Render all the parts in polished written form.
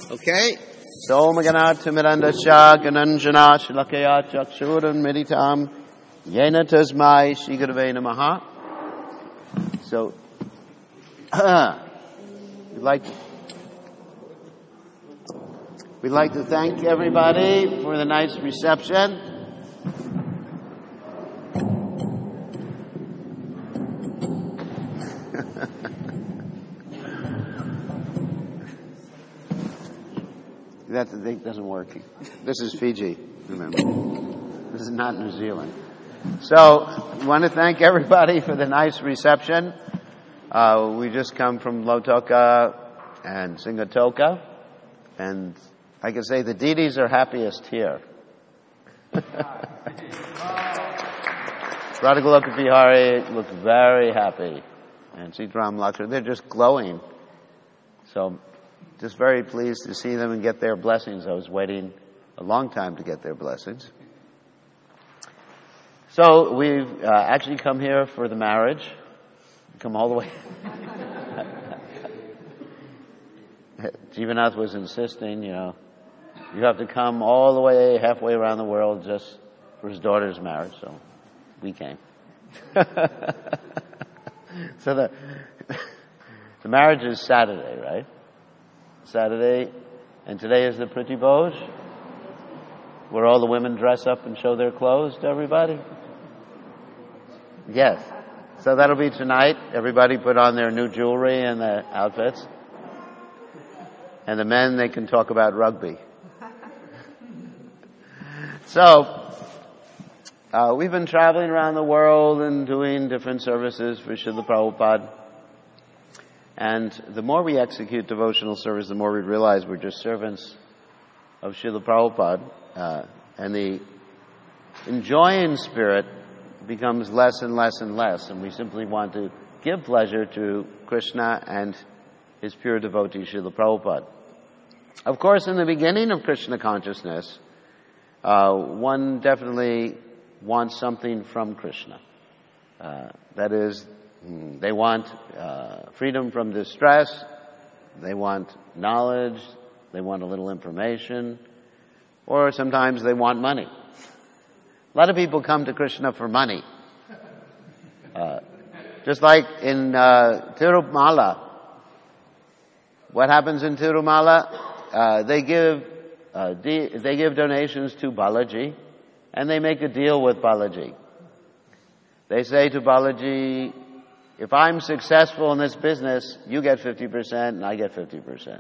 Okay. Somaganat Mirandasya Gananjana Shilakaya Chakshuran Meditam Yena Tasmai Shigurve Namaha. So we'd like to thank everybody for the nice reception. That thing doesn't work. This is Fiji, remember. This is not New Zealand. So, we want to thank everybody for the nice reception. We just come from Lautoka and Singatoka, and I can say the deities are happiest here. Radhagoloka Vihari look very happy, and Sitaram Lakshmi, they're just glowing. So, just very pleased to see them and get their blessings. I was waiting a long time to get their blessings. So we've actually come here for the marriage. Come all the way. Jivanath was insisting, you have to come all the way, halfway around the world just for his daughter's marriage. So we came. So the marriage is Saturday, right? Saturday, and today is the Priti Bhoj, where all the women dress up and show their clothes to everybody. Yes. So that'll be tonight. Everybody put on their new jewelry and their outfits. And the men, they can talk about rugby. So, we've been traveling around the world and doing different services for Srila Prabhupada. And the more we execute devotional service, the more we realize we're just servants of Srila Prabhupada. And the enjoying spirit becomes less and less and less. And we simply want to give pleasure to Krishna and his pure devotee, Srila Prabhupada. Of course, in the beginning of Krishna consciousness, one definitely wants something from Krishna. That is, they want freedom from distress, they want knowledge, they want a little information, or sometimes they want money. A lot of people come to Krishna for money. Just like in Tirumala. What happens in Tirumala? They give donations to Balaji, and they make a deal with Balaji. They say to Balaji, if I'm successful in this business, you get 50% and I get 50%.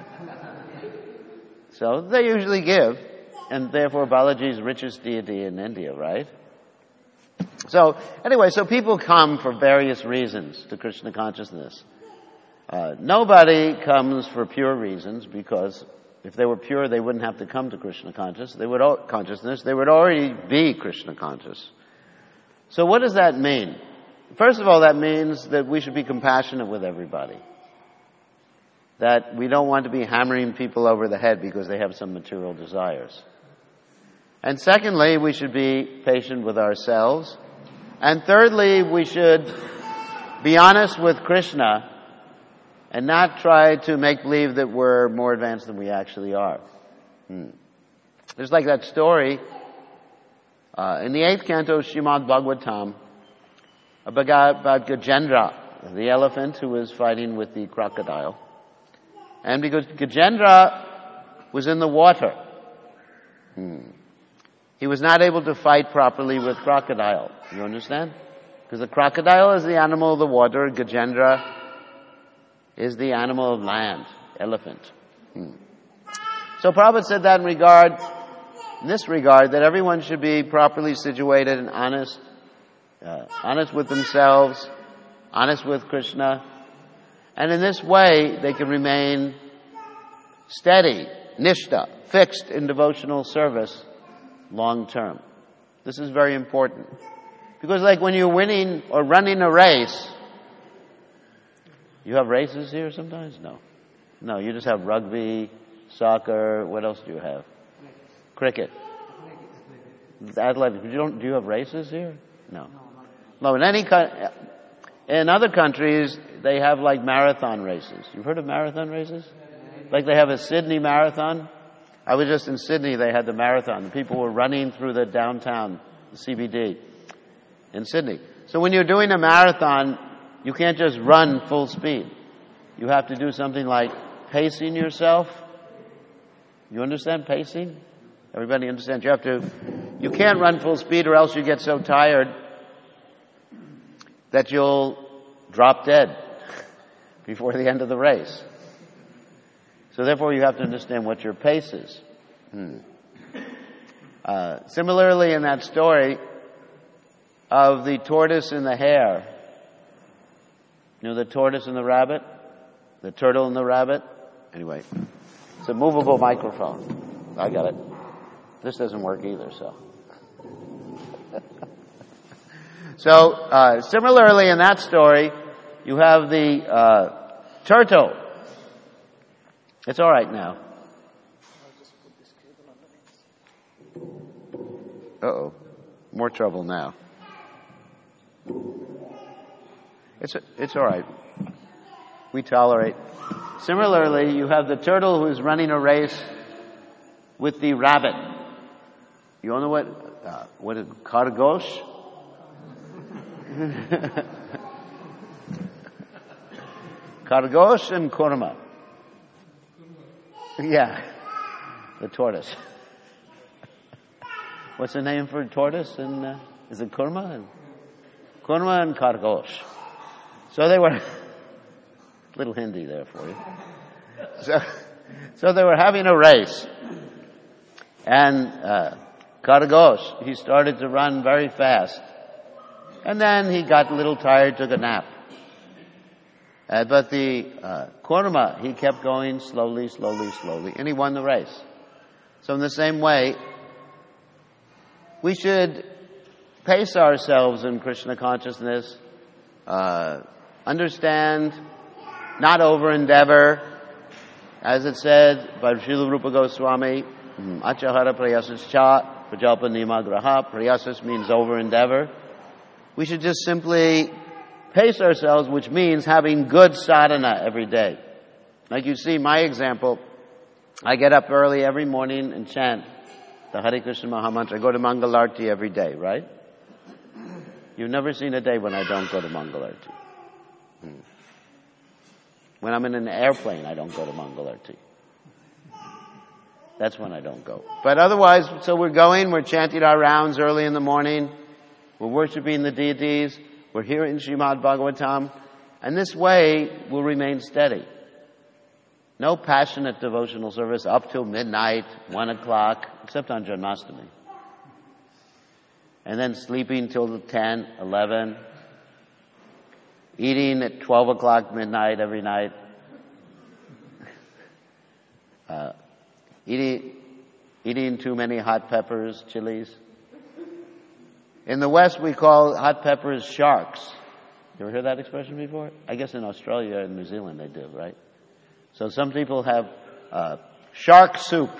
So they usually give, and therefore Balaji's richest deity in India, right? So anyway, so people come for various reasons to Krishna consciousness. Nobody comes for pure reasons, because if they were pure, they wouldn't have to come to Krishna consciousness. They would already be Krishna conscious. So what does that mean? First of all, that means that we should be compassionate with everybody. That we don't want to be hammering people over the head because they have some material desires. And secondly, we should be patient with ourselves. And thirdly, we should be honest with Krishna and not try to make believe that we're more advanced than we actually are. There's like that story in the 8th canto of Srimad Bhagavatam about Gajendra, the elephant who was fighting with the crocodile. And because Gajendra was in the water, he was not able to fight properly with crocodile. You understand? Because the crocodile is the animal of the water, Gajendra is the animal of land, elephant. So Prabhupada said that in this regard, that everyone should be properly situated and honest with themselves, honest with Krishna, and in this way they can remain steady, nishta, fixed in devotional service long term. This is very important. Because like when you're winning or running a race, you have races here sometimes? No, you just have rugby, soccer, what else do you have? Cricket. Athletics. Do you have races here? No. No, in other countries, they have like marathon races. You've heard of marathon races? Like they have a Sydney marathon. I was just in Sydney, they had the marathon. The people were running through the downtown CBD in Sydney. So when you're doing a marathon, you can't just run full speed. You have to do something like pacing yourself. You understand pacing? Everybody understands? You can't run full speed or else you get so tired that you'll drop dead before the end of the race. So therefore you have to understand what your pace is. Similarly in that story of the tortoise and the hare, you know the tortoise and the rabbit? The turtle and the rabbit? Anyway, it's a movable microphone. I got it. This doesn't work either, so. So, similarly in that story, you have the turtle. It's all right now. Uh-oh. More trouble now. It's all right. We tolerate. Similarly, you have the turtle who's running a race with the rabbit. You all know what is Khargosh? Khargosh and Kurma. Yeah, the tortoise. What's the name for tortoise? Is it Kurma? Kurma and Khargosh. So they were, little Hindi there for you. So they were having a race. And Khargosh, he started to run very fast. And then he got a little tired, took a nap. But the Kurma, he kept going slowly, and he won the race. So in the same way, we should pace ourselves in Krishna consciousness, understand, not over-endeavor, as it said by Srila Rupa Goswami, Achahara prayasas cha, prajalpa nimagraha, prayasas means over-endeavor. We should just simply pace ourselves, which means having good sadhana every day. Like you see my example, I get up early every morning and chant the Hare Krishna Mahamantra. I go to Mangalarti every day, right? You've never seen a day when I don't go to Mangalarti. When I'm in an airplane, I don't go to Mangalarti. That's when I don't go. But otherwise, so we're chanting our rounds early in the morning. We're worshiping the deities. We're hearing Srimad Bhagavatam. And this way, we'll remain steady. No passionate devotional service up till midnight, 1 o'clock, except on Janmashtami. And then sleeping till 10, 11. Eating at 12 o'clock midnight every night. Eating too many hot peppers, chilies. In the West, we call hot peppers sharks. You ever heard that expression before? I guess in Australia and New Zealand they do, right? So some people have shark soup.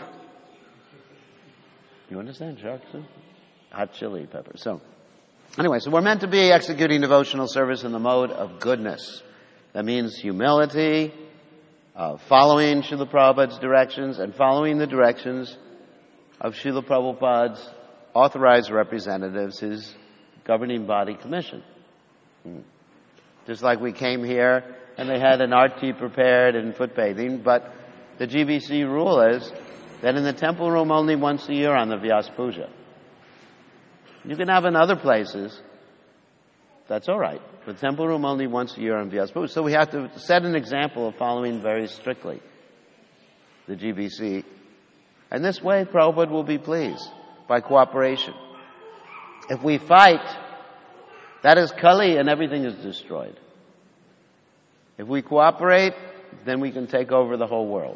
You understand shark soup? Hot chili pepper. So, anyway, so we're meant to be executing devotional service in the mode of goodness. That means humility, following Srila Prabhupada's directions, and following the directions of Srila Prabhupada's authorized representatives, his governing body commission. Just like we came here and they had an arti prepared and foot bathing, but the GBC rule is that in the temple room only once a year on the Vyas Puja. You can have in other places, that's all right. But temple room only once a year on Vyas Puja. So we have to set an example of following very strictly the GBC. And this way Prabhupada will be pleased by cooperation. If we fight, that is Kali and everything is destroyed. If we cooperate, then we can take over the whole world.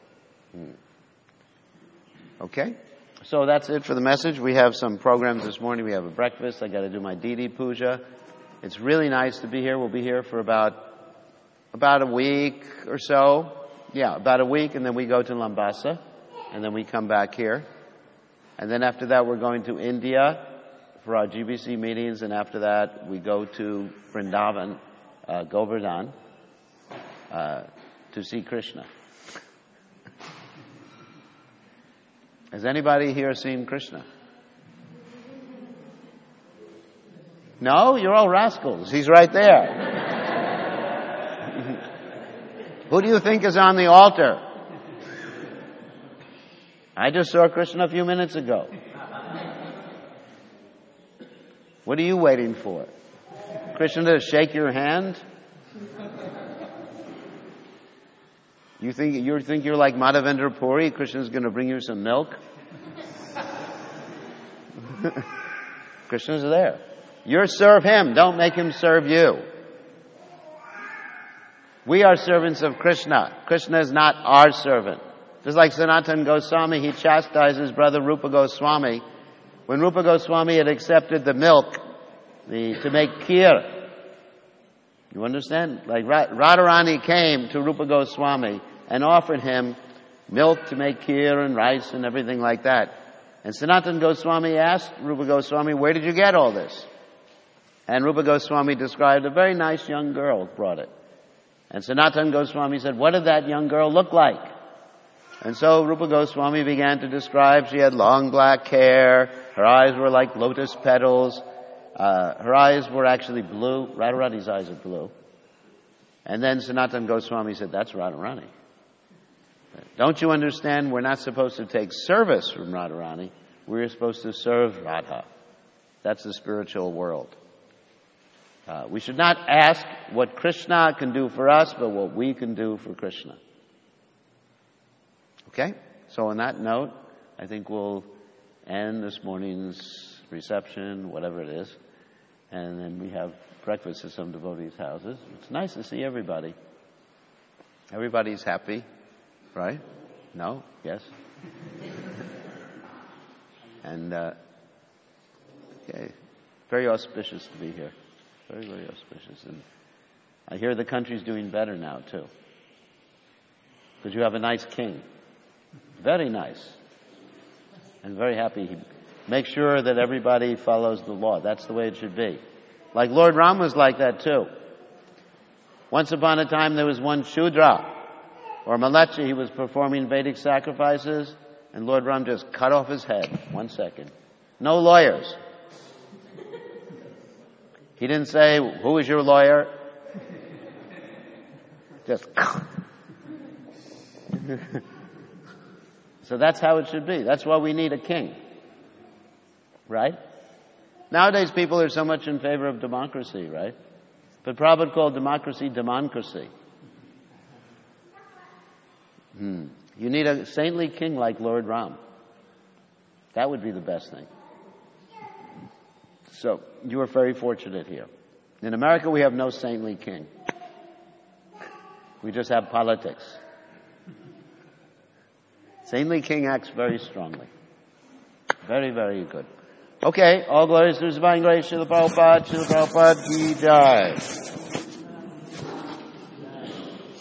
Okay? So that's it for the message. We have some programs this morning. We have a breakfast. I got to do my Didi Puja. It's really nice to be here. We'll be here for about a week or so. Yeah, about a week, and then we go to Lambasa, and then we come back here. And then after that, we're going to India for our GBC meetings, and after that, we go to Vrindavan, Govardhan, to see Krishna. Has anybody here seen Krishna? No? You're all rascals. He's right there. Who do you think is on the altar? I just saw Krishna a few minutes ago. What are you waiting for? Krishna to shake your hand? You think you're like Madhavendra Puri? Krishna's going to bring you some milk? Krishna's there. You serve him. Don't make him serve you. We are servants of Krishna. Krishna is not our servant. Just like Sanatana Goswami, he chastised his brother Rupa Goswami. When Rupa Goswami had accepted the milk to make kheer, you understand? Like Radharani came to Rupa Goswami and offered him milk to make kheer and rice and everything like that. And Sanatana Goswami asked Rupa Goswami, where did you get all this? And Rupa Goswami described a very nice young girl brought it. And Sanatana Goswami said, what did that young girl look like? And so Rupa Goswami began to describe, she had long black hair, her eyes were like lotus petals, her eyes were actually blue, Radharani's eyes are blue. And then Sanatana Goswami said, that's Radharani. Don't you understand, we're not supposed to take service from Radharani, we're supposed to serve Radha. That's the spiritual world. We should not ask what Krishna can do for us, but what we can do for Krishna. Okay? So on that note, I think we'll end this morning's reception, whatever it is. And then we have breakfast at some devotees' houses. It's nice to see everybody. Everybody's happy, right? No? Yes? And, okay. Very auspicious to be here. Very, very auspicious. And I hear the country's doing better now, too. Because you have a nice king. Very nice. And very happy. He makes sure that everybody follows the law. That's the way it should be. Like Lord Ram was like that, too. Once upon a time, there was one Shudra, or Malecha. He was performing Vedic sacrifices, and Lord Ram just cut off his head. 1 second. No lawyers. He didn't say, who is your lawyer? Just So that's how it should be. That's why we need a king. Right? Nowadays people are so much in favor of democracy, right? But Prabhupada called democracy democracy. You need a saintly king like Lord Ram. That would be the best thing. So, you are very fortunate here. In America, we have no saintly king. We just have politics. Saintly king acts very strongly. Very, very good. Okay, all glories to His divine grace, Srila Prabhupada ki jai.